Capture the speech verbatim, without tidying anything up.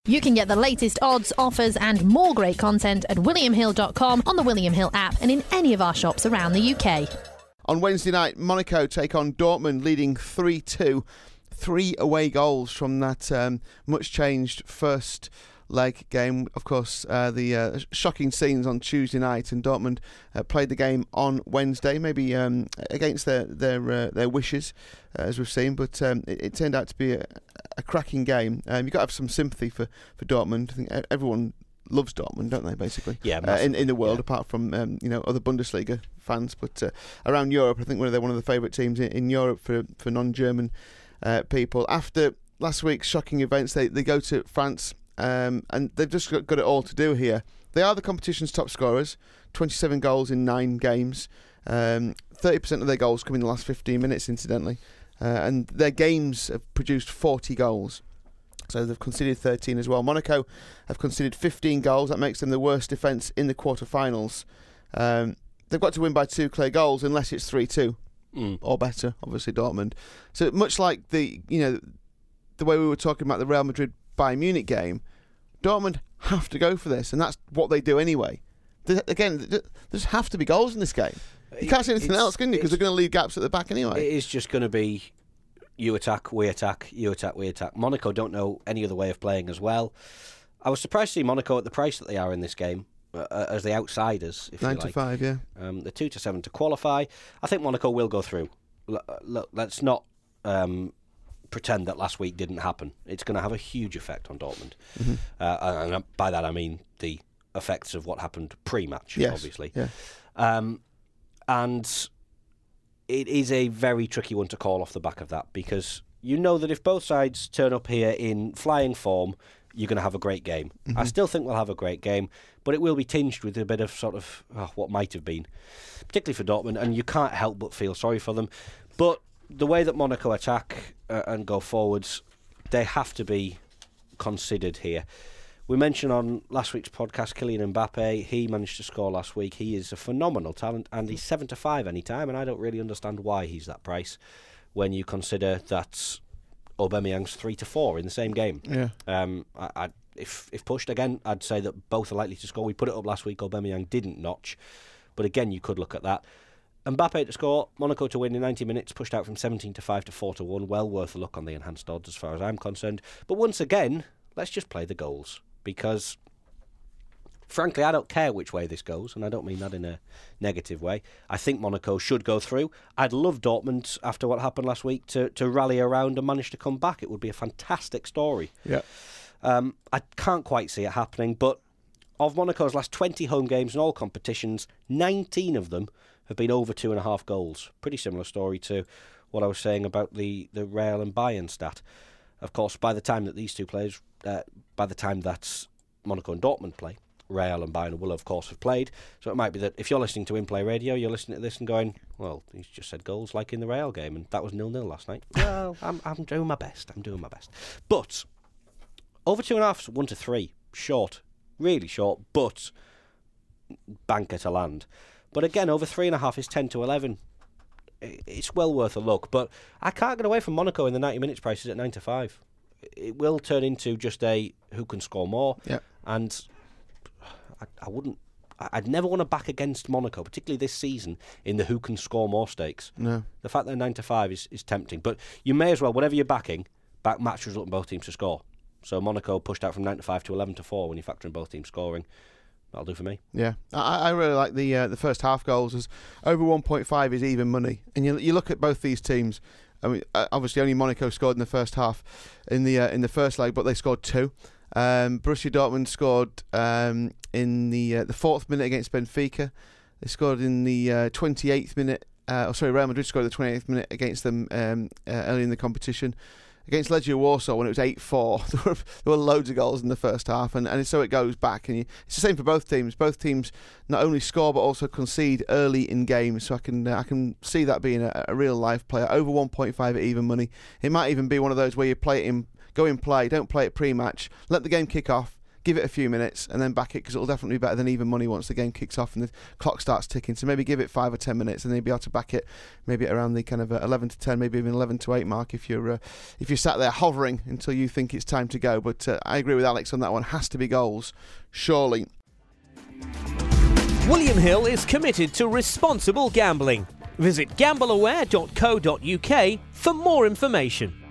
You can get the latest odds, offers and more great content at william hill dot com, on the William Hill app and in any of our shops around the U K. On Wednesday night, Monaco take on Dortmund, leading three two. Three away goals from that um, much-changed first leg game. Of course, uh, the uh, shocking scenes on Tuesday night, and Dortmund uh, played the game on Wednesday, maybe um, against their their uh, their wishes, uh, as we've seen, but um, it, it turned out to be a, a cracking game. Um, you've got to have some sympathy for, for Dortmund. I think everyone loves Dortmund, don't they, basically? Yeah, uh, in, in the world, yeah. apart from um, you know other Bundesliga fans. But uh, around Europe, I think they're one of the favourite teams in, in Europe for, for non-German uh, people. After last week's shocking events, they, they go to France, um, and they've just got, got it all to do here. They are the competition's top scorers, twenty-seven goals in nine games. Um, thirty percent of their goals come in the last fifteen minutes, incidentally. Uh, and their games have produced forty goals. So they've conceded thirteen as well. Monaco have conceded fifteen goals. That makes them the worst defence in the quarter-finals. Um, they've got to win by two clear goals unless it's three two mm. or better, obviously, Dortmund. So much like the you know the way we were talking about the Real Madrid-Bayern Munich game, Dortmund have to go for this, and that's what they do anyway. They, again, there just have to be goals in this game. You can't say anything it's, else, can you? Because they're going to leave gaps at the back anyway. It is just going to be you attack, we attack, you attack, we attack. Monaco don't know any other way of playing as well. I was surprised to see Monaco at the price that they are in this game, uh, as the outsiders, if Nine you to like. five, yeah. Um, the two to seven to qualify. I think Monaco will go through. L- look, let's not um, pretend that last week didn't happen. It's going to have a huge effect on Dortmund. Mm-hmm. Uh, and by that I mean the effects of what happened pre-match, yes. obviously. Yeah. Um, and it is a very tricky one to call off the back of that, because you know that if both sides turn up here in flying form, you're going to have a great game. Mm-hmm. I still think we'll have a great game, but it will be tinged with a bit of sort of oh, what might have been, particularly for Dortmund, and you can't help but feel sorry for them. But the way that Monaco attack uh, and go forwards, they have to be considered here. We mentioned on last week's podcast Kylian Mbappe. He managed to score last week. He is a phenomenal talent, and he's seven to five any time. And I don't really understand why he's that price when you consider that Aubameyang's three to four in the same game. Yeah. Um. I, I, if if pushed again, I'd say that both are likely to score. We put it up last week. Aubameyang didn't notch, but again, you could look at that. Mbappe to score, Monaco to win in ninety minutes, pushed out from seventeen to five to four to one. Well worth a look on the enhanced odds as far as I'm concerned. But once again, let's just play the goals. Because, frankly, I don't care which way this goes, and I don't mean that in a negative way. I think Monaco should go through. I'd love Dortmund, after what happened last week, to, to rally around and manage to come back. It would be a fantastic story. Yeah. Um, I can't quite see it happening, but of Monaco's last twenty home games in all competitions, nineteen of them have been over two and a half goals. Pretty similar story to what I was saying about the, the Real and Bayern stat. Of course, by the time that these two players, uh, by the time that Monaco and Dortmund play, Real and Bayern will, of course, have played. So it might be that if you're listening to In-Play Radio, you're listening to this and going, well, he's just said goals like in the Real game, and that was nil-nil last night. Well, I'm, I'm doing my best. I'm doing my best. But over two and a half, one to three. Short. Really short, but banker to land. But again, over three and a half is ten to eleven. It's well worth a look, but I can't get away from Monaco in the ninety minutes prices at nine to five. It will turn into just a who can score more, yeah. and I, I wouldn't. I'd never want to back against Monaco, particularly this season, in the who can score more stakes. No, the fact that they're nine to five is, is tempting, but you may as well, whatever you're backing, back match result in both teams to score. So Monaco pushed out from nine to five to eleven to four when you factor in both teams scoring. That'll do for me. Yeah, I, I really like the uh, the first half goals. As over one point five is even money, and you you look at both these teams. I mean, obviously only Monaco scored in the first half, in the uh, in the first leg, but they scored two. Um, Borussia Dortmund scored um, in the uh, the fourth minute against Benfica. They scored in the uh, twenty-eighth minute. Uh, oh, sorry, Real Madrid scored in the twenty-eighth minute against them um, uh, early in the competition. Against Legia Warsaw, when it was eight four, there were, there were loads of goals in the first half, and, and so it goes back. And you, it's the same for both teams. Both teams not only score but also concede early in games. So I can uh, I can see that being a, a real life player. Over one point five at even money. It might even be one of those where you play it in, go in play, don't play it pre-match, let the game kick off, give it a few minutes and then back it, because it'll definitely be better than even money once the game kicks off and the clock starts ticking. So maybe give it five or ten minutes and then you'll be able to back it maybe at around the kind of uh, eleven to ten, maybe even eleven to eight mark if you're uh, if you're sat there hovering until you think it's time to go. But uh, I agree with Alex on that one. Has to be goals, surely. William Hill is committed to responsible gambling. Visit gamble aware dot co dot uk for more information.